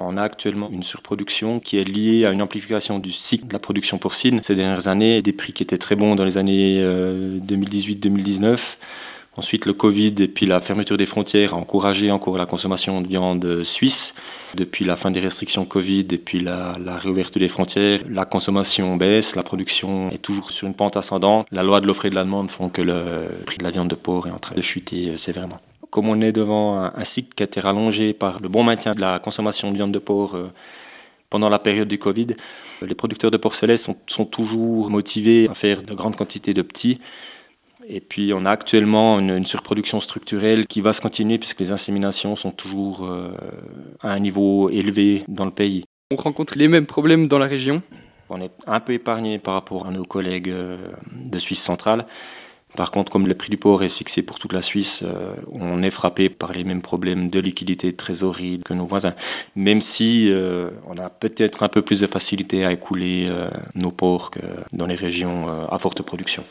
On a actuellement une surproduction qui est liée à une amplification du cycle de la production porcine ces dernières années, des prix qui étaient très bons dans les années 2018-2019. Ensuite, le Covid et puis la fermeture des frontières a encouragé encore la consommation de viande suisse. Depuis la fin des restrictions Covid et puis la réouverture des frontières, la consommation baisse, la production est toujours sur une pente ascendante. La loi de l'offre et de la demande font que le prix de la viande de porc est en train de chuter sévèrement. Comme on est devant un cycle qui a été rallongé par le bon maintien de la consommation de viande de porc pendant la période du Covid, les producteurs de porcelets sont toujours motivés à faire de grandes quantités de petits. Et puis on a actuellement une surproduction structurelle qui va se continuer puisque les inséminations sont toujours à un niveau élevé dans le pays. On rencontre les mêmes problèmes dans la région. On est un peu épargné par rapport à nos collègues de Suisse centrale. Par contre, comme le prix du porc est fixé pour toute la Suisse, on est frappé par les mêmes problèmes de liquidité, de trésorerie que nos voisins. Même si on a peut-être un peu plus de facilité à écouler nos porcs que dans les régions à forte production.